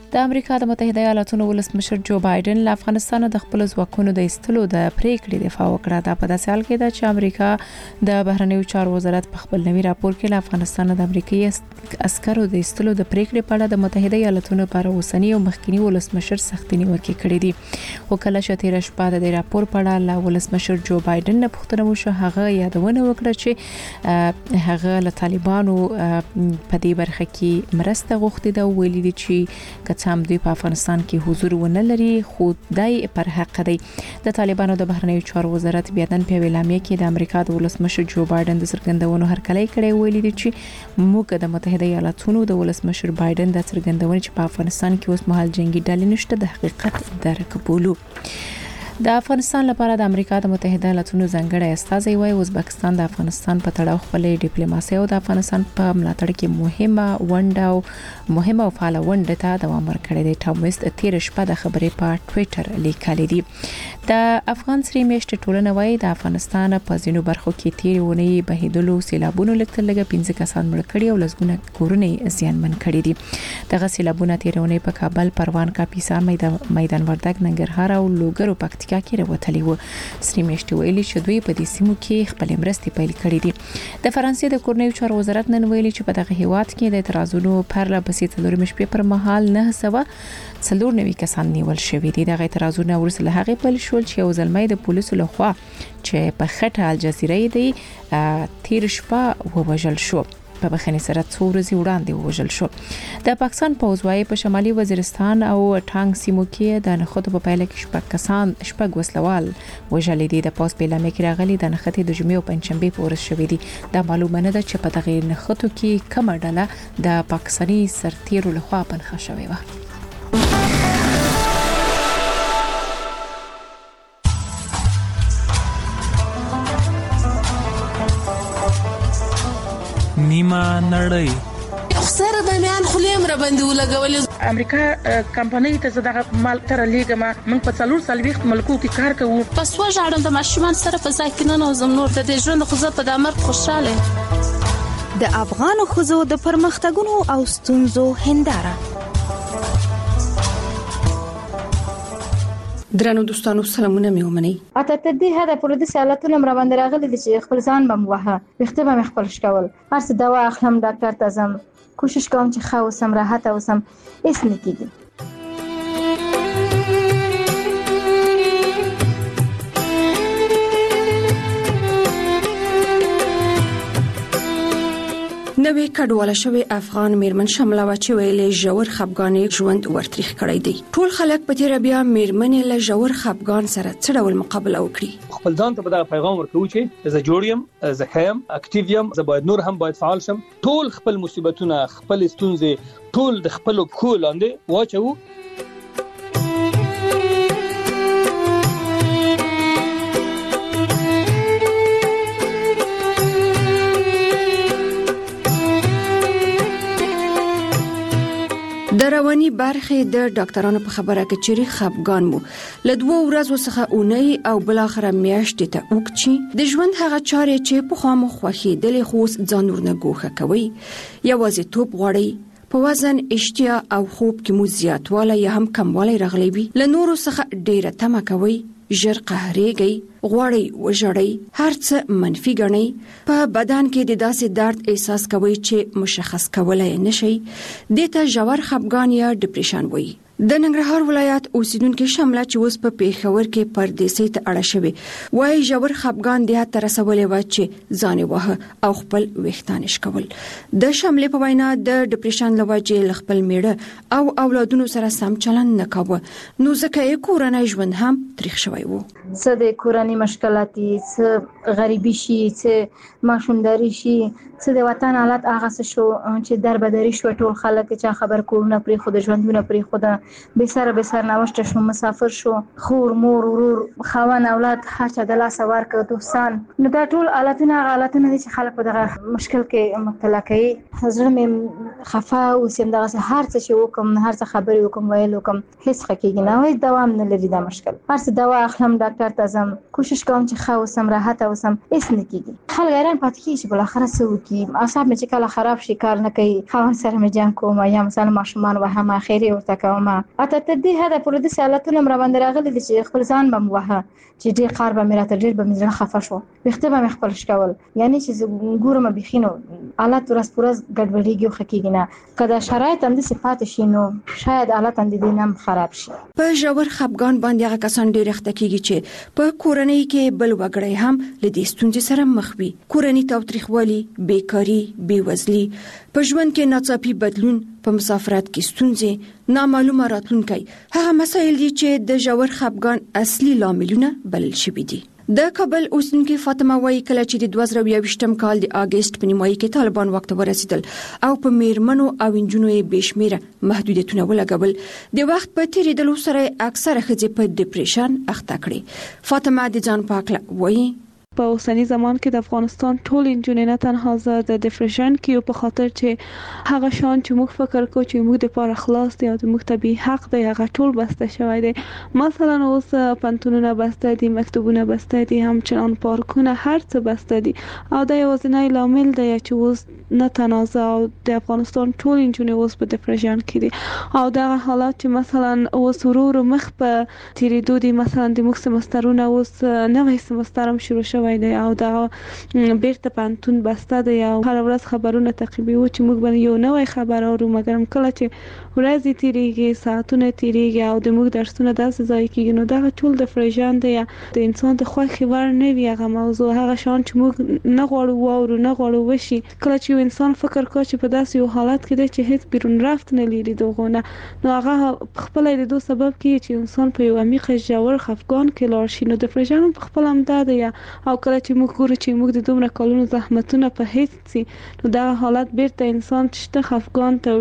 د امریکا د متحده ایالاتونو ولسمشر جو بایدن له افغانستان د خپل ځواکونو د ایستلو د پریکړې دفاع وکړه. دا په داسې حال کې ده چې امریکا د بهرنیو چارو وزارت په خپل نوي راپور کې له افغانستان د امریکایي عسکرو د ایستلو د پریکړې په اړه د متحده ایالاتونو پر اوسنی او مخکنی ولسمشر سختي نیوکې کړې دي. وکاله شتیر شپه د راپور په اړه له ولسمشر جو بایدن نه پوښتنه وشوه. هغه یادونه وکړه چې هغه له طالبانو په دې برخه کې مرسته غوښتي ده. ویلي دي چې کڅام دوی په افغانستان کې حضور ونه لري خو دای پر حق دی. د طالبانو د بهرنیو چارو وزارت بیا نن په اعلامیه کې د امریکا د ولسمشر جو بایدن د څرګندونو هرکلی کړی. ویلي دي چې موږ د متحده ایالاتونو د ولسمشر بایدن د څرګندونې چې په افغانستان کې اوس مهال جنگي ډلې نشته د حقیقت درک بولو. د افغانستان لپاره د امریکا د متحده ایالاتونو ځانګړی استازی وایي ازبکستان د افغانستان په تړاو خپل ډیپلوماسي او د افغانستان په ملاتړ کې مهمه او فعاله ونډه ته دوام ورکړی دی. ټام ویست تیر شپه د خبرې په ټوئیټر لیکلی دی. د افغان سری میشت ټولنه وایي د افغانستان په ځینو برخو کې تیر ونې بهیدلو سیلابونو لکه 15 کسان مړ کړي او لږونه کورونه زیانمن کړي دي. دغه سیلابونه تیر ونې په کابل، پروان، کاپیسا، میدان وردګ، ننګرهار او لوګر او پکتیکا کې راوتلي وو. سری میشت ویلي چې دوی په دې سیمو کې خپل مرستې پیل کړې دي. د فرانسې د کورنیو چارو وزارت نن ویلي چې په دغه هیواد کې د اعتراضونو پرله پسې څلورمې شپې پر مهال 994 کسان نیول شوي دي. دغه اعتراضونه وروسته له هغې پیل شول چې یو ځلمې د پولیسو لخوا چې په خټه الجزیره دی تیر شپه ووژل شو. په بخښنې سره څو ورځې وړاندې ووژل شو. د پاکستان پوځ وايي په شمالي وزیرستان او ټانګ سیمو کې د نخودو په پایله کې شپږ وسلوال وژل دي. د پوځ په اعلامیه کې راغلي د نخښتې د جمعې او پنځشنبې په ورځ شوې دي. دا معلومه نه ده چې په دغه نخښتو کې کومه ډله د پاکستاني سرتیرو لخوا پنهخه شوې وه. نیمه نړۍ خسر د میان خلیم را باندې ولګول. امریکا کمپنۍ ته زړه مال تر لیګه من په 440 ملکو کې کار کوو. پس وژاړم د ماشومان سره په ځای کې نه نوزم نور د دې ژوند خو په دامر خوشاله. د افغان خزو د پرمختګونو او ستونزو هنداره. درنو دوستانو سلامونه مې ومنئ. اته دې هدا پر دې سوالاتونه مر باندې راغلي چې خپل ځان بم وها وخته به خپل شکول هر څه دوا اخلم ډاکټر ته ځم کوشش کوم چې ښه اوسم راحت اوسم هیڅ نه کیږي. نوې کډواله شوی افغان میرمن شامله و چې ویلې ژور خپګانې ژوند ورتریخ کړی دی. ټول خلک په تیر بیا میرمنې له ژور خپګان سره څه ډول مقابله وکړي. خپل ځان ته په پیغام ورکوي چې زه جوړ یم، زه خیم، اکټیو یم، زه باید نور هم باید فعال شم. ټول خپل مصیبتونه، خپل ستونزې ټول د خپل پښو لاندې واچو. د رواني برخې د ډاکټرانو په خبره کې چې خپګان مو له 2 ورځې څخه اونۍ او بل اخره میاشتې ته وکړي. د ژوند هغه چارې چې په خامو خوخي د لخوس ځان ورنه ګوښه کوي. یوازې توپ غوړي په وزن، اشتیا او خوب کې مو زیاتواله یا هم کموالی راغلی وي. له نورو څخه ډیره تمه کوي، ژر قهرېږي، غواړي وژړي، هر څه منفي ګڼي. په بدن کې د داسې درد احساس کوي چې مشخص کولای نشي. دته ژور خپګان یا ډیپریشن وایي. د ننګرهار ولایت اوسیدونکو شامله چې اوس په پیښور کې پردیسي ته اړه شوی وایي ژور خپګان د تر رسولې و چې ځان وه او خپل وختانش کول. د شاملې په وینا د ډیپریشن لوجه خپل میړه او اولادونو سره سم چلند نه کاوه، نو ځکه یې کورنۍ ژوند هم تریخ شوی وو. څه د کورنۍ مشکلاتي، څه غریبي شي، څه ماشومداري شي، څه د وطن حالت هغه څه شو چې دربدري شو. ټول خلک چې خبر کورونه پرې خود ژوندونه پرې خود به سر نوشته شو، مسافر شو، خور مور ورور خوان اولاد هر چا د لاس ورکړ دوستان. نو دا ټول حالتونه دي چې خلک په دغه مشکل کې مبتلا کوي. حضرت مې خفه او سیم دغه هر څه چې وکم هر څه خبرې وکم ویل وکم هیڅ حقیقي نه وای دوام نه لري دا مشکل هر څه دوا اخلم ډاکټر ته ځم کوشش کوم چې ښه اوسم راحت اوسم هیڅ نه کیږي خلک حیران پاتې کیږي چې بل اخر څه وکي اعصاب مې چې کله خراب شي کار نه کوي خاون سره مې جنګ کوم یا مثلا ماشومان وهم اخیری ورته کوم اته ته دې هدا پر دې سالتونه مر باندې راغلي چې خپل ځان بم وها چې ډېر کار به مې راته ډېر به مې خفه شو وخته به مې خپل شکول یعنی چې ګورم بخینو حالت ورځ پورز ګډوډیږي او خکېږي نه کله شرایط هم د صفات شي نو شاید حالت هم د دینم خراب شي په ژور خپګان باندې هغه کسان ډېر اخته کیږي چې په کورنۍ کې بل وګړي هم لدې ستونزې سره مخ وي کورنۍ تاوتریخوالي بیکاری بیوزلي په ژوند کې ناڅاپي بدلون په مسافرت کې ستونزې نامعلومه راتلونکي هغه مسایل دي چې د ژور خپګان اصلي لاملونه بلل شوي دي د کابل اوسیدونکو فاطمه وایي کله چې د 2022م کال د اگست په نیمایي کې طالبان وخت ورسېدل او په میرمنو او انجونو یې بشمیره محدودیتونه ولګول د وخت په تیریدلو سره اکثره ښځې په ډیپریشن اخته کړي فاطمه د ځان پاکله وایي په اوسنی زمان کې د افغانستان ټول انجونې نه تنها زه د ډیپریشن کې په خاطر چې هغه شان چې موږ فکر کوو چې موږ د پاره خلاص دی او د موږ طبي حق دی هغه ټول بسته شوی دی مثلا اوس پنتونونه بسته دي مکتبونه بسته دي همچنان پارکونه هر څه بسته دي او دا یوازینی لامل دی چې اوس نه تنازع او د افغانستان ټول انجونې اوس په ډیپریشن کې دي او دا حالات چې مثلا اوس ورو مخ په تیریدو دي مثلا د موږ سمسترونه اوس نوې سمستر هم شروع شوی دی او دا بیرته پانتون بسته دی او هر ورځ خبرونه تعقیبوي چې موږ باندې یو نوې خبر اورو مګر کله چې ورځې تیریږي ساعتونه تیریږي او د موږ درسونه داسې ځای کېږي نو دا ټول د فرجان دی د انسان د خوښي ور نه وي هغه موضوع هغه شان چې موږ نه غواړو او نه غواړو وشي کله چې انسان فکر کوي چې په داسې یو حالت کې دی چې هیڅ بیرون رفت نه لري دغونه نو هغه خپل د دوه سبب کې چې انسان په یو عمیق ژور خفګان کې لاړ شي نو د فرجان په خپل هم دا دی او کله چې موږ ګورو چې موږ د دومره کلونو زحمتونه په هیڅ سي نو دا حالت بیرته انسان چې خفګان ته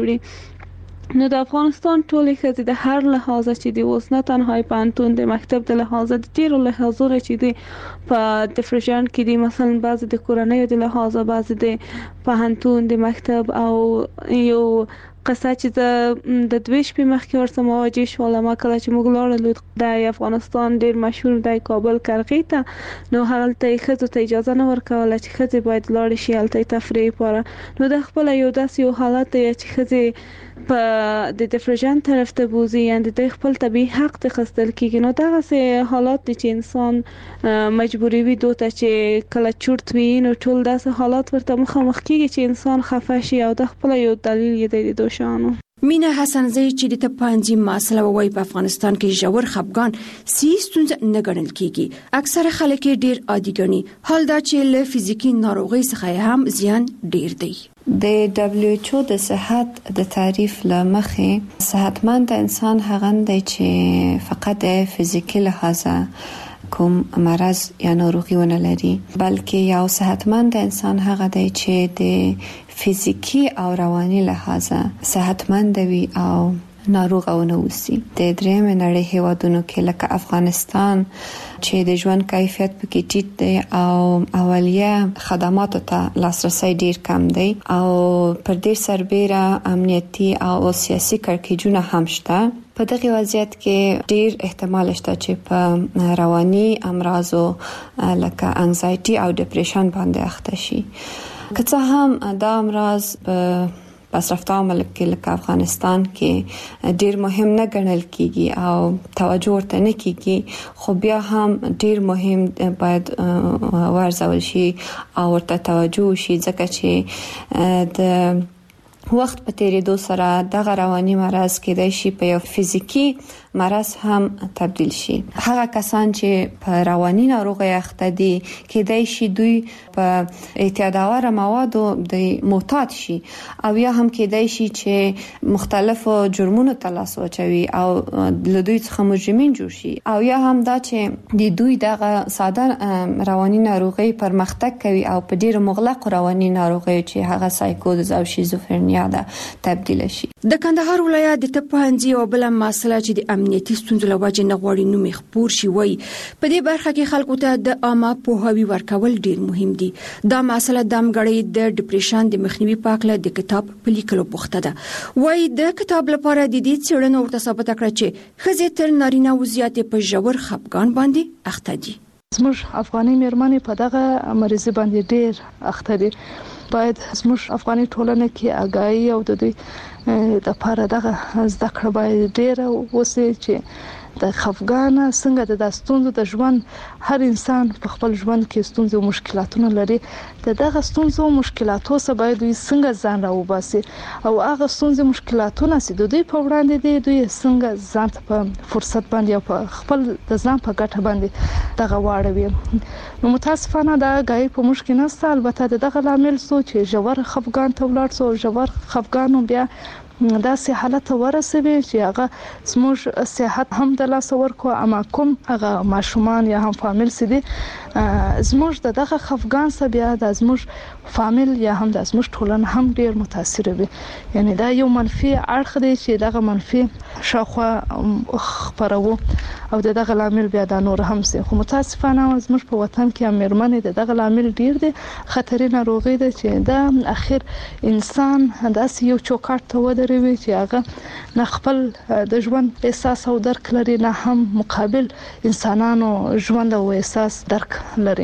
وړي نو د افغانستان ټولې ښځې د هر لحاظه چې دی اوس نه تنها پانتون د مکتب د لحاظه د ډیرو لحاظونو چې دی په ډیپریشن کې دی مثلا بعضې د کورنۍ د لحاظه بعضې د پانتون د مکتب او یو قصه چې د دوی شپې مخکې ورسره مواجه شوم ما کله چې موږ لاړو د افغانستان ډیر مشهور د کابل کرغې ته نو هلته ښځو ته اجازه نه ورکوله چې ښځې باید لاړې شي هلته تفریح لپاره نو د خپل یو داسې یو حالت دی چې ښځې په د ډیپریشن طرف ته بوزي یعنی د خپل طبي حق ته خستل کیږي نو دا څه حالات دي چې انسان مجبوری وي دوته چې کله چورت وي نو ټول داسې حالات ورته مخامخ کیږي چې انسان خفه شي او د خپل یو دلیل یې دی دوشانو مینا حسنزی چې د تپانځي مسله وای په افغانستان کې ژور خپګان ستونزه نه ګڼل کیږي اکثره خلک ډیر عادي ګڼي حال دا چې له فزیکی ناروغي څخه هم زیان ډیر دی د WHO د صحت د تعریف لمخې صحتمند انسان هغه دی چې فقط فزیکی لحاظه کوم مرض یا ناروغي ونه لري بلکې یو صحتمند انسان هغه دی چې د فزیکی او رواني لحاظه صحتمند وي او ناروغ او نه وسی د درېم نړۍ هیوادونو کې لکه افغانستان چې د ژوند کیفیت پکې ټیټ دی او اولیه خدماتو ته لاسرسي ډیر کم دی او پر دې سربېره امنیتي او سیاسي کړکېچونه هم شته په دغه وضعیت کې ډیر احتمال شته چې په رواني امراضو لکه انزایټي او ډیپریشن باندې اخته شي که څه هم دا امراض په پسرفته ملک کې لکه افغانستان کې ډیر مهم نه ګڼل کیږي او توجه ورته نه کیږي خو بیا هم ډیر مهم باید ورزول شي او ورته توجه شي ځکه چې د وخت په تیریدو سره دغه رواني مرض کېدای شي په یو فزیکی مرض هم تبدیل شي هغه کسان چې په رواني ناروغي اخته دي کېدای شي دوی په اعتیادآور موادو د معتاد شي او یا هم کېدای شي چې مختلفو جرمونو ته لاس واچوي او له دوی څخه مجرمین جوړ شي او یا هم دا چې د دوی دغه ساده رواني ناروغي پرمختګ کوي او په ډیره مغلق رواني ناروغي چې هغه سایکوز او شیزوفرنیا ده تبدیل شي د کندهار ولایت د تپانځي او بل مسله چې د امنیتي ستونزو له وجې نه غواړي نوم یې خپور شي. وایي په دې برخه کې خلکو ته د عامه پوهاوي ورکول ډیر مهم دي. دا مسله د امګړې د ډیپریشن د مخنیوي په اړه د کتاب په لیکلو بوخته ده. وایي د کتاب لپاره د دې څېړنو ورته ثابته کړه چې ښځې تر نارینه و زیاتې په ژور خفګان باندې اخته دي. زموږ افغاني مېرمنې په دغه مریضي باندې ډېر اخته دي. باید زموږ افغاني ټولنه کې آګاهي او د دوی د لپاره دغه زده کړه باید ډېره وشي چې د خفګان څنګه د ستونزو د ژوند هر انسان په خپل ژوند کې ستونزې او مشکلاتونه لري. دغه ستونزو او مشکلاتو سره باید دوی څنګه ځان راوباسي او هغه ستونزې مشکلاتونه چې دوی په وړاندې دي دوی څنګه ځان په فرصت باندې او په خپل د ځان په ګټه باندې دغه واړوي. نو متاسفانه دا غي په مشکل نشته. البته دغه لامل څه چې ژور خفګان ته ولاړ سو ژور خفګان بیا دا سه حالت ورسوي چې هغه زموږ صحت هم د لاس ورکو اما کوم هغه ماشومان یا هم فامیل سي دي زموږ دغه خفګان سره بیا د زموږ فامیل یا هم د زموږ ټولنه هم ډیر متاثر وي. یعنی دا یو منفي اړخ دی چې دغه منفي شاخه خبرو او دغه لامل بیا د نور هم سي. خو متاسفانه زموږ په وطن کې امرمنې دغه لامل ډیر دي. خطرې ناروغي ده چې دا اخر انسان داسې یو چوکاټ ته ودروي چې هغه نه خپل د ژوند احساس او درک لري نه هم مقابل انسانانو ژوند او احساس درک لري.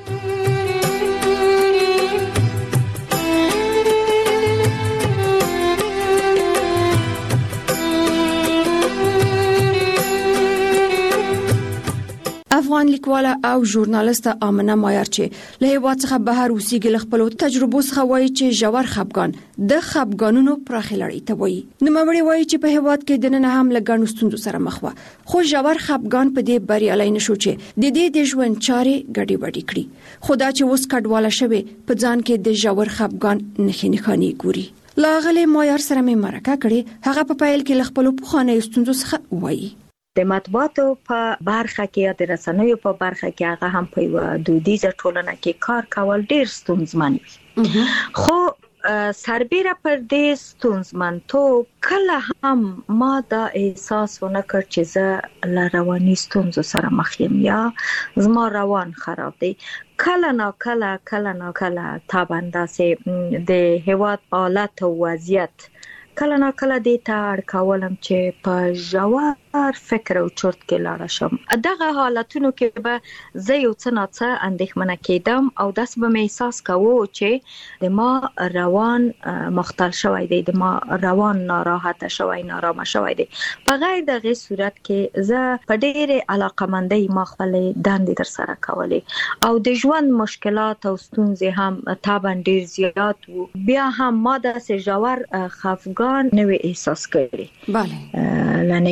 افغان لیکواله او ژورنالیسته آمنه مایار چې له هیواد څخه بهر اوسېږي له خپل تجربو څخه وایي چې ژور خفګان د خفګانونو پراخه لړۍ ته وایي. نوموړی وایي چې په هیواد کې دننه هم له ګڼو ستونزو سره مخ و خو ژور خفګان په دې بریالي نشو چې د دې د ژوند چارې ګډې وډې کړي. خدا چې اوس کډواله شوی په ځان کې د ژور خفګان نښانې ګوري. لاغله مایار سره مې مرکه کړې. هغه په پیل کې له خپل پخوانیو ستونزو څخه وایي. د مطبوعاتو په برخه کې یا د رسنیو په برخه کې هغه هم په دودیزه ټولنه کې کار کول ډیر ستونزمن وي. خو سربېره پر دې ستونزمنتوب کله هم ما دا احساس ونه کړ چې زه له رواني ستونزو سره مخ یم یا زما روان خراب دی. کله نا کله تابنده سي د هیواد حالت او وضعیت کله نا کله دې ته اړ کولم چې په ژور فکر او چرت کې لاړ شم. دغه حالتونو کې به زه یو څه ناڅه اندېښمنه کېدم او داس به مې احساس کوو چې د ما روان مختل شوی دی، د ما روان ناراحت شوی، نارامه شوی دی. په غیر دغه صورت کې زه په ډېرې علاقمندۍ ما خپل دندې تر سره کولې او د ژوند مشکلات او ستونزې هم طبعا ډېر زیات وو. بیا هم ما داسې ژور خفګان نه وی احساس کړی. بله لنه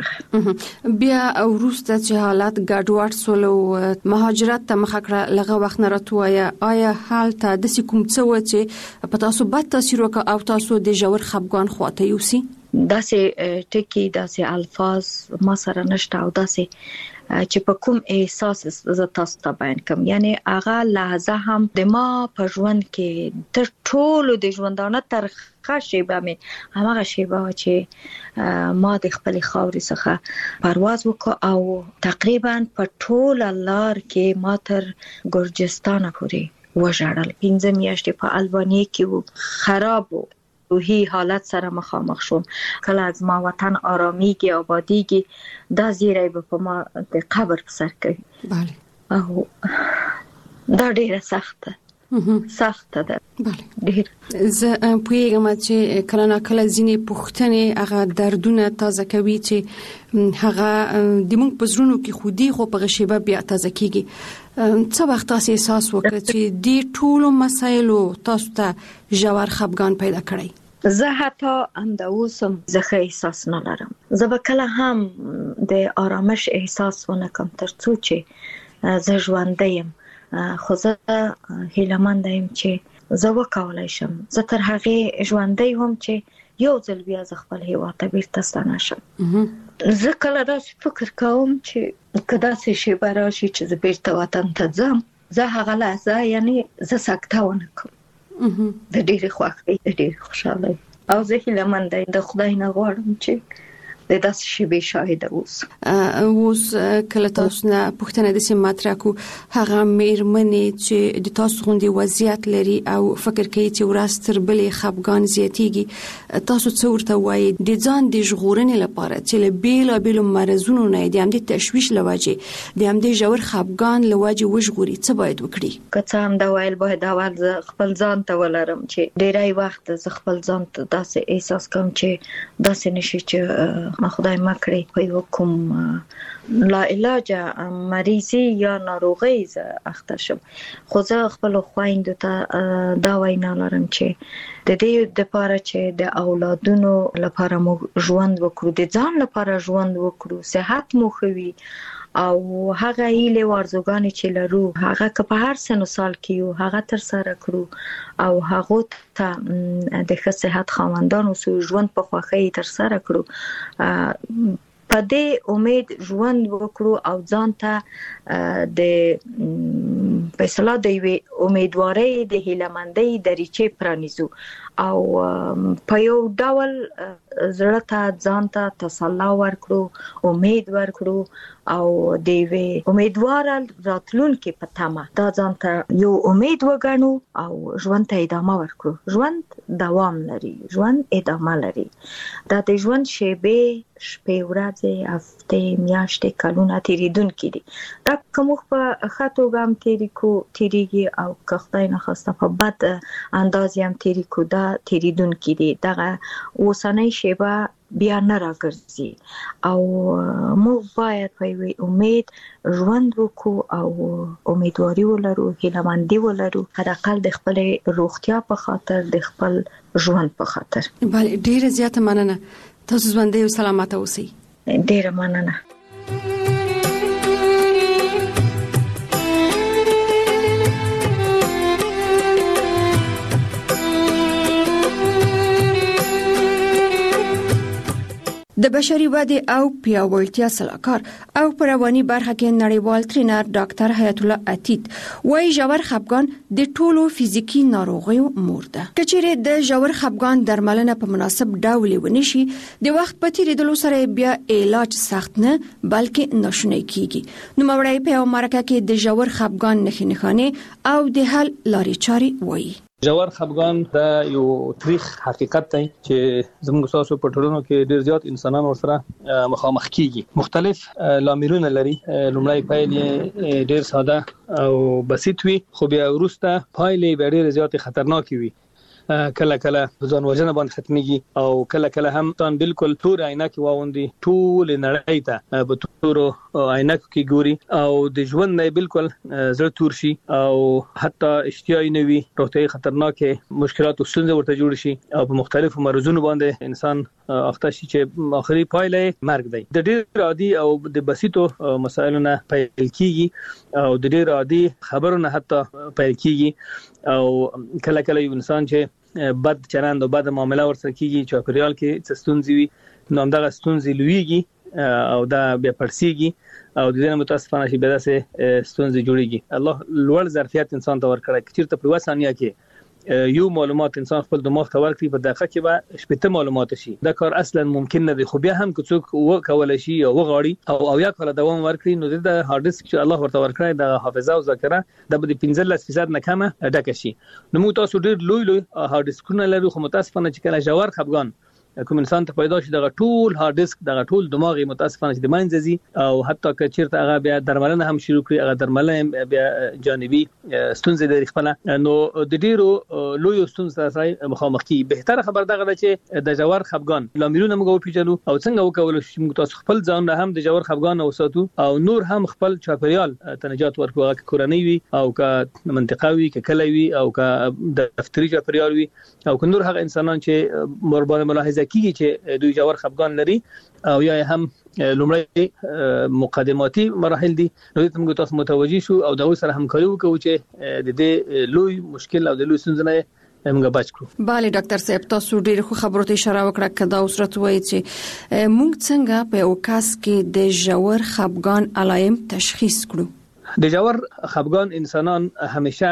بیا وروسته چې حالات ګډوډ سول او مهاجرت ته مخه کړه لغه وخت نه راتویا آیا حالت د کوم څه و چې په تاسو بد تاثیر وکړ او تاسو د ژور خفګان خواته یوسي؟ داسې ټکی داسې الفاظ ما سره نشته او داسې چې په کوم احساس ز تاسو ته بیان کوم. یعنی هغه لحظه هم د ما په ژوند کې تر ټولو د ژوندانه تر خاصه مې هغه شیبه چې ما د خپل خاورې څخه پرواز وکړ او تقریبا په ټول لار کې ما تر ګرجستان پورې وژړل. 15 میاشتې په البانیا کې خراب و روحي حالت سره مخامخ شوم. کله از ما وطن آرامیږي آبادیږي دا زیری به په ما د قبر په سر کوي. بله او دا ډیره سخته ده. بله ډیر زه پوهیږم چې کله نه کله ځینې پوښتنې هغه دردونه تازه کوي چې هغه د موږ په زړونو کې خودي خو په غشيبه بیا تازه کیږي. څه وخت تاسو احساس وکړ چې د ټولو مسایلو تاسو ته ژور خفګان پیدا کړی؟ زه حتی اندوسم زخه احساس نه لرم. زه به کله هم د آرامش احساس ونه کوم ترڅو چې زه ژوندۍ یم. خو زه هیله‌مند یم چې زه وکولای شم. زه تر هغه ژوندۍ هم چې یو ځل بیا ز خپل هیواد ته بیرته ستنه شم. زه کله داسې فکر کوم چې کدا څه شی براشي چې زه بیرته وطن ته ځم، زه هغه لحظه یعنی زه سکته ونه کوم. د ډېرې خوښۍ، د ډېرې خوشحالۍ او زه هیله‌مند یم د خدای نه غواړم چې د داسې شی به شاهد اوس کله تاسو نه پوښتنه د سیم مطرح کو هغه میرمنې چې د تاسو غوندي وضعیت لري او فکر کوي چې ورځ تر بلې خپګان زیاتیږي تاسو څه ورته وایي د ځان د ژغورنې لپاره چې له بیلابیلو مرزونو نه د همدې تشویش لوجه د همدې ژور خپګان لوجه وژغوري څه باید وکړي که څه هم دا ویل باید اول خپل ځان ته ولرم چې ډیری وخت ز خپل ځان ته داسې احساس کوم چې داسې نشي چې ما خدای ما کړی په یو کوم لا علاج مریضي یا ناروغي ز اخته شم خو زه خپل خويندو ته دا وینا لرم چې د دې لپاره چې د اولادونو لپاره مو ژوند وکړو د ځان لپاره ژوند وکړو صحت مو خوي او هغه هیله ورزګانی چې لرو هغه که په هر سن سال کې یو هغه تر سره کړو او هغه ته د ښه صحت خواندانو سو ژوند په خوخي تر سره کړو په دې امید ژوند وکړو او ځان ته د فیصله دی امیدواري د هیلمندۍ دریچې پرانیزو او په یو ډول زړه ته ځان ته تسلا ورکړو امید ورکړو او د امیدوار راتلونکي په تمه دا ځان ته یو امید وګڼو او ژوند ته ادامه ورکړو ژوند دوام لري ژوند ادامه لري دا د ژوند شپې ورځې هفته میاشتې کلونه تیریدونکي دي دا کوم په خاطر ګام تیریږي او که خدای نخواسته په بد انداز هم تیریکو دا تیریدونکي دي دغه اوسنۍ شیبه بیا نه راګرځي او موږ باید په امید ژوند وکړو او امیدواري ولرو هیلهمندي ولرو حداقل د خپل روغتیا په خاطر د خپل ژوند په خاطر بله ډیره زیاته مننه تاسو ژوندۍ او سلامت اوسئ ډیره مننه د بشري ودې او پیاوړتیا سلاکار او پر رواني برخه کې نړیوال ټرینر ډاکټر حیات الله عتیق وايي ژور خپګان د ټولو فزیکی ناروغیو مور ده. کچېره د ژور خپګان درملنه په مناسب ډول ونشي د وخت په تیریدلو سره بیا علاج سخت نه بلکې ناشونی کیږي. نو مورای په امریکا کې د ژور خپګان نښې او د حل لارې چارې وایي. ژور خپګان دا یو تاریخ حقیقت دی چې زموږ تاسو په ټولنو کې ډیر زیات انسانان ورسره مخامخ کیږي. مختلف لاملونه لري. لومړی پایلې ډیر ساده او بسيط وي خو بیا وروسته پایلې ډیر زیات خطرناک وي. کله کله ځان وژنه باندې ختميږي او کله کله هم تان بالکل تور عینک واوندي ټول نړۍ ته په تور عینک کې ګوري او د ژوند نه بالکل زړه تور شي او حتی اشتیاي نوي روغتي خطرناکه مشکلات او ستونزې ورته جوړ شي او په مختلفو مرزونو باندې انسان اخته شي چې اخري پایله مرګ دی. د ډېر عادي او د بسيطو مسایلو نه پیل کیږي او د ډېر عادي خبرو نه حتی پیل کیږي او کله کله یو انسان چې بد چلند او بد معاملې ورسره کیږي چې پریال کې ستونزې وي نو همدغه ستونزې لویږي او دا بیا پرسیږي او د دې متاسفانه شي به داسې ستونزې جوړيږي. الله لوړ ظرفیت انسان ته ورکړي چې په وسانیا کې یو معلومات انسان خپل دماغ ته ورکړي په دقیقه کې به شپږ معلومات شي. دا کار اصلا ممکن نه دی خو بیا هم که څوک وکول شي او غاړي او یا کله دوام ورکړي نو د هارد ډیسک چې الله ورته ورکړي د حافظه او ذاکره د 15% نه کمه ډکه شي. نو موږ تاسو ډیر لوی هارد ډیسکونه لرو خو متاسفانه چې کله ژور خپګان کوم انسان ته پیدا شي دغه ټول هارد ډیسک دغه ټول دماغي متاسفانه چې د منځزي او حتی که چیرته هغه بیا درملنه هم شروع کړي هغه درملنه بیا جانبي ستونزې لري خپل نو د ډیرو لوی ستونزې سره مخامخ کی. بهتره خبر دغه چې د ژور خپګان لاملونه موږ پیژنو او څنګه وکول شي موږ تاسو خپل ځان هم د ژور خپګان اوساتو او نور هم خپل چاپریال تنجات ورکو که کورنۍ وي او که منطقوي که کلوي او که دفتري چاپریال وي او که نور هغه انسانان چې مربوطه ملاحظه کیږي چې دوی ژور خپګان لري او یا هم لومړی مقدماتي مراحل دي نو موږ تاسو متوجي شو او د سره همکاري وکړو چې د دې لوی مشکل او د لوی ستونزې نه موږ بچ کړو. bale ډاکټر صاحب تاسو ډېر خو خبرو ته اشاره وکړه کدا اوسرت وایي چې موږ څنګه په اوکاس کې د ژور خپګان علایم تشخیص کړو. د ژور خپګان انسانان همیشه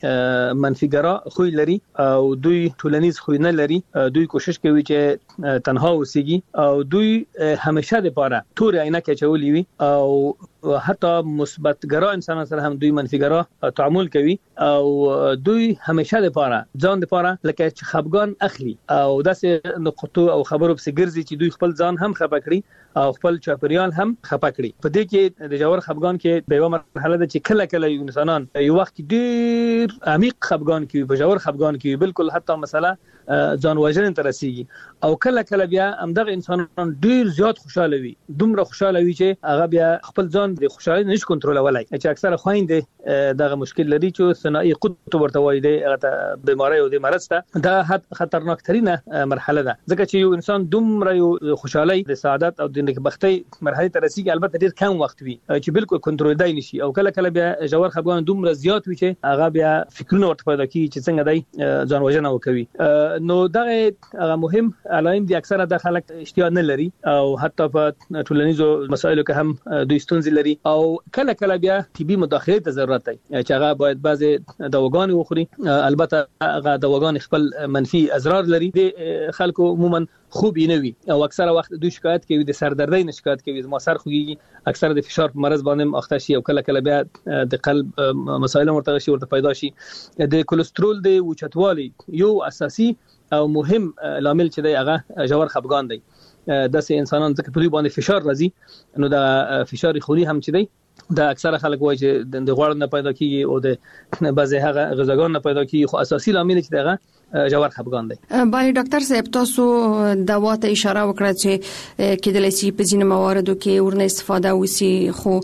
منفیګرا خوی لري او دوی ټولنیز خوی نه لري. دوی کوشش کوي چې تنها اوسېږي او دوی همیشه د پاره تور عینکه چولې وي او حتی مثبتګرا انسانانو سره هم دوی منفیګرا تعامل کوي او دوی همیشه د پاره ځان د پاره لکه چې خپګان اخلي او داسې نقطو او خبرو په ګرځي چې دوی خپل ځان هم خپه کړي او خپل چاپریال هم خپه کړي. په دې کې د جوړ خپګان کې به یو مرحله ده چې کله انسانان یو وخت ډیر عمیق خپګان کوي، په جوړ خپګان کوي، بالکل حتی مسله ځان وژنې ته رسیږي او کله بیا همدغه انسانان ډیر زیات خوشاله وي، دومره خوشاله وي چې هغه بیا خپل ځان د خوشالۍ نشي کنټرولولای. چې اکثره خويندې دغه مشکل لري چې ثنائي قطب ورته وایي د بیماری او د مرض ته دا خطرناک ترينه مرحله ده، ځکه چې یو انسان دومره یو خوشالۍ د سعادت او د نکبختۍ مرحله ته رسیږي البته ډیر کم وخت وي چې بالکل کنټرول دی نشي او کله بیا جوړ خپګان دومره زیات وي چې هغه بیا فکرونه ورته پیدا کوي چې څنګه دی ځان وژنه وکوي. نو دغه مهم علائم دي اکثره د خلک اشتیا نه لري او حتی په ټولنیزو مسایلو کې هم دوی ستونزې لري او کله بیا طبي مداخله ته ضرورت دی چې هغه باید بعضي دواګان وخوري. البته هغه دواګان خپل منفي اضرار لري، د خلکو عموما خوب نه وي او اکثره وخت دوی شکایت کوي د سردردۍ نه شکایت کوي، ما سر خوږي، اکثره د فشار په مرز باندې اخته شي او کله بیا د قلب مسایل ورته پیدا شي. د کولېسترول د اوچتوالي یو اساسي او مهم لامل چې دی هغه جوړ خپګان دی. داسې انسانان ځکه په دوی باندې فشار راځي نو د فشار خوني هم چې دی دا اکثره خلک وایي چې د غوړ نه پیدا کیږي او د بعضی هغه غذاګان نه پیدا کیږي، خو اساسي لامل چې دغه جوړ خپګان دی. باندې ډاکټر صاحب تاسو دوا ته اشاره وکړه چې کېدلای شي په ځینو مواردو کې ورنه استفاده وسی، خو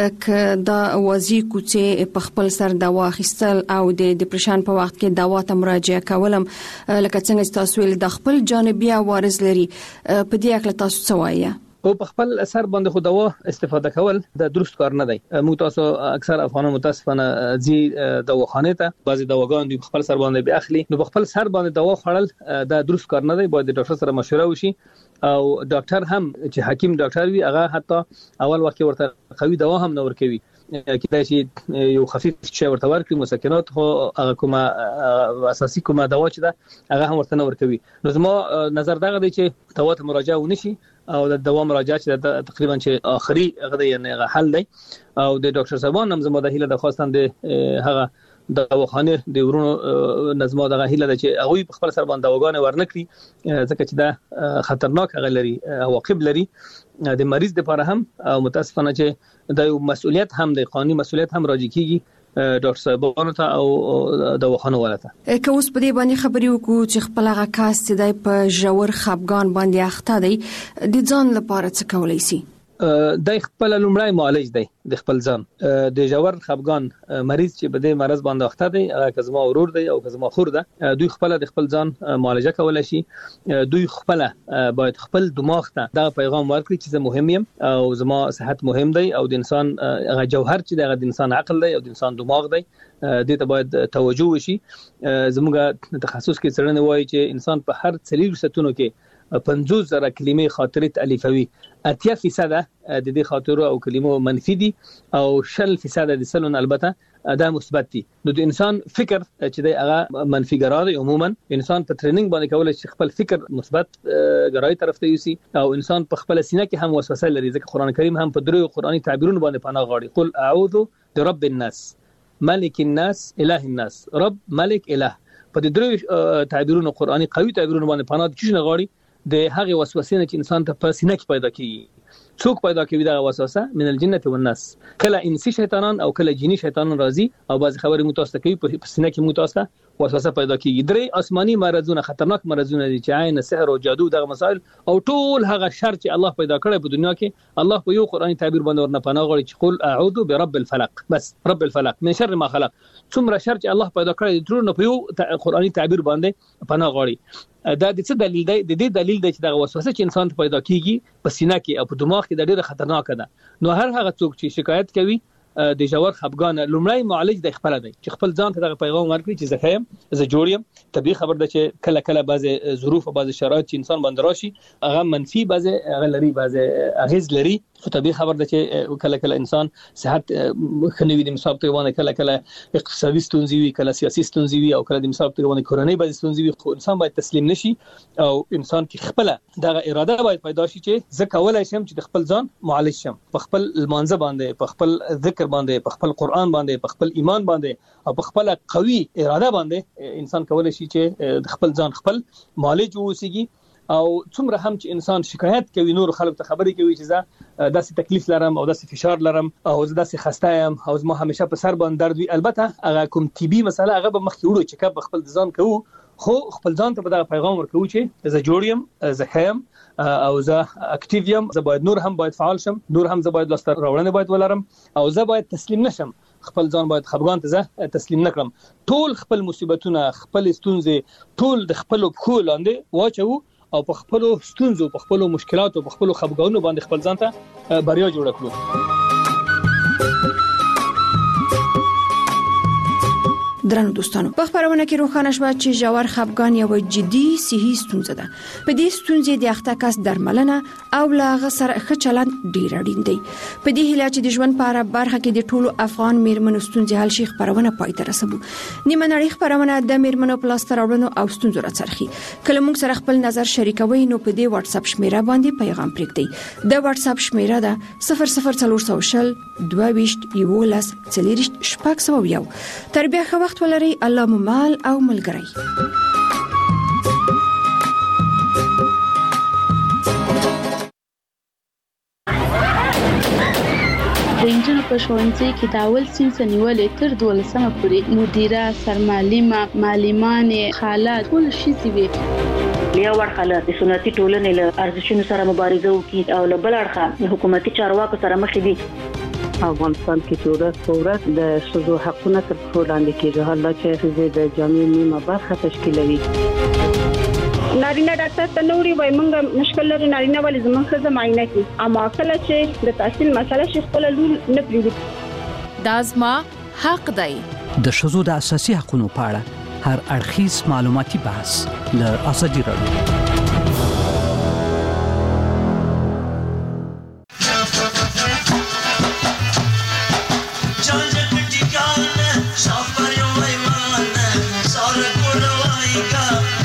ک دا وازی کوڅه په خپل سر دوا اخیستل او د ډیپریشن په وخت کې دوا ته مراجعه کولم لکه څنګه تاسو ویل د خپل جانبي عوارض لري، په دې اړه تاسو څه وایي؟ او په خپل اثر باندې خو دوا استفاده کول د درست کار نه دی. موږ تاسو اکثر افغانان متاسفانه زی دواخانه ته بعضی دواګان د خپل سر باندې به اخلي، نو په خپل سر باندې دوا خوړل د درست کار نه دی. باید د ډاکټر سره مشوره وشي او ډاکټر هم چې حکیم ډاکټر وي هغه حتی اول وخت ورته قوي دوا هم نه ورکوي، کله چې یو خفیف شی ورته ورکړي مسکنات خو هغه کومه اساسي کومه دوا چې ده هغه هم ورته نه ورکوي. نو زما نظر دغه دی چې دوا ته مراجعه ونشي او د دوا مراجعه چې تقریبا چې اخري هغه یعنی حل دی او د ډاکټر صاحبان هم زما د هیله د خواستان د هغه دواخانه د ورونو نظم دغه هیله ده چې هغه په خپل سر باندې دواګانې ورنکړي ځکه چې دا خطرناک هغه لري عواقب لري د مریض لپاره هم او متاسفانه چې د مسؤلیت هم د قانوني مسؤلیت هم راځي کیږي ډاکټر صاحبانو ته او دواخانه ولته. که اوس په دې باندې خبرې وکړو چې خپل هغه کاس چې د په جوړ خپګان باندې اخته دی د ځان لپاره څه کولای شي؟ د خپل لومړی معالج دی د خپل ځان د جوړ خپګان مریض چې په دې مرز باندې اخته دی هغه کزما ورور دی او کزما خور ده، دوی خپل د خپل ځان معالجه کولای شي. دوی خپل باید خپل دماغ ته دا پیغام ورکړي چې زه مهم یم او زما صحت مهم دی او د انسان هغه جوهر چې د انسان عقل دی او د انسان دماغ دی دې ته باید توجه وشي. زموږ تخصص کې څرنه وایي چې انسان په هر 3 ساعتونو کې 50,000 کلمې خاطرې تالیفوي، 80% د دې خاطرو او کلمو منفي دي او 10% د سلون البته دا مثبت دي. نو د انسان فکر چې د هغه منفي ګرای عموما انسان په ټریننګ باندې کولای شي خپل فکر مثبت ګرای طرف ته یوسي او انسان په خپل سینه کې هم وسوسه لري، ځکه قران کریم هم په درو قرآني تعبیرونو باندې پناه غواړي. قل اعوذ برب الناس ملک الناس اله الناس رب ملک اله. په دې درو تعبیرونو قرآني قوي تعبیرونو باندې پناه کیږي غواړي د هغه وسوسې چې انسان ته په سینه کې پیدا کیږي. څوک پیدا کوي دا وسوسه؟ من الجنه والناس. کله انسی شیطانان او کله جنی شیطانان راځي او بعض خبرې متوسط کوي په سینه کې متوسط وسوسه پیدا کیږي. درې آسماني مرزونه خطرناک مرزونه دي چې عین سحر او جادو دغه مسائل او ټول هغه شر چې الله پیدا کړی په دنیا کې الله په یو قرآني تعبیر باندې ورنه پناه غواړي چې قل اعوذ برب الفلق، بس رب الفلق من شر ما خلق. څومره شر چې الله پیدا کړی ټول په یو قرآني تعبیر باندې پناه غواړي. دا د څه دلیل دی؟ د دې دلیل دی چې دا وسوسه چې انسان ته پیدا کیږي په سینه کې او په دماغ کې د ډېر خطرناک ده. نو هر هغه څوک چې شکایت کوي د جوړ خپګان لومړی معالج د خپل دی چې خپل ځان ته د پیغام ورکړي چې زه خیم زه جوړ یم. طبيعي خبر ده چې کله کله بعضی ظروف او بعضی شرایط چې انسان باندې راشي هغه منفي بعضی هغه لري بعضی اغیز لري. خو طبيعي خبر ده چې کله کله انسان صحت خنوي د مصاب ته باندې کله کله اقتصادي ستونزې وي کله سیاسي ستونزې وي او کله د مصاب ته باندې کورنۍ بعضی ستونزې وي. خو انسان باید تسلیم نشي او انسان کې خپل دغه اراده باید پیدا شي چې زه کولای شم چې د خپل ځان معالج شم په خپل المانزه باندې په خپل ذکر باندې په خپل قران باندې په خپل ایمان باندې او په خپل قوي اراده باندې انسان کولای شي چې د خپل ځان خپل معالج ووسیږي. او څومره هم چې انسان شکایت کوي نور خلک ته خبرې کوي چې زه داسې تکلیف لرم او داسې فشار لرم او زه داسې خسته یم او زما همیشه په سر باندې درد وي، البته هغه کوم طبي مسله هغه به مخکې وړو چې کله خپل ځان کوو خو خپل ځان ته به دا پیغام ورکوي چې زه جوړ یم زه خیم او زه اکټیو یم، زه باید نور هم باید فعال شم، نور هم زه باید لاسته راوړنې باید ولرم او زه باید تسلیم نشم، خپل ځان باید خپګان ته زه تسلیم نکړم. ټول خپل مصیبتونه خپل ستونزې ټول د خپل پخو لاندې واچو او په خپل ستونزو په خپل مشکلاتو په خپل خپګانونو باندې خپل ځان ته بریا جوړ کړو. درنو دوستانو په خبرونه کې روښانه شو چې ژور خپګان یو جدي صحي ستونزه ده. په دې ستونزې د اخته کس درملنه او لاغه سره ښه چلند ډیر اړین دی. په دې هیله چې د ژوند په اړه برخه کې د ټولو افغان میرمنو ستونزې حل شي خبرونه پای ته رسوو. نیمه نړۍ خبرونه د میرمنو په لاسته راوړنو او ستونزو راڅرخي. کله موږ سره خپل نظر شریکوي نو په دې واتس اپ شمیره باندې پیغام پرېږدئ. د واتس اپ شمیره ده 00400 22 11 40 شپږ. تر بیا ښه وخت ولري. الله مو مال او ملګری. د انجنونو په ښوونځي کې د اول صنف نیولې تر 12مه پورې مدیره، سرمعلمه، معلمانې، خاله ټول شي وي. بیا ورخاله د سنتي ټولنې له ارزښتونو سره مبارزه وکړي او له بل اړخه حکومتي چارواکو سره مخ دي. افغانستان کې چې ورځ په ورځ د ښځو حقونه تر پښو لاندې کېږي، حالا چې ښځې د جامعې نیمه برخه تشکیلوي. نارینه ډاکټر ته نوري وای مونږ مشکل لري نارینه ولې زموږ ښځه معاینه کوي، اما کله چې د تحصیل مسله شي خپل لور نه پریږدي. دا زما حق دی. د ښځو د اساسي حقوقو په اړه هر اړخیز معلوماتي بحث له ازادي راډیو. Sabe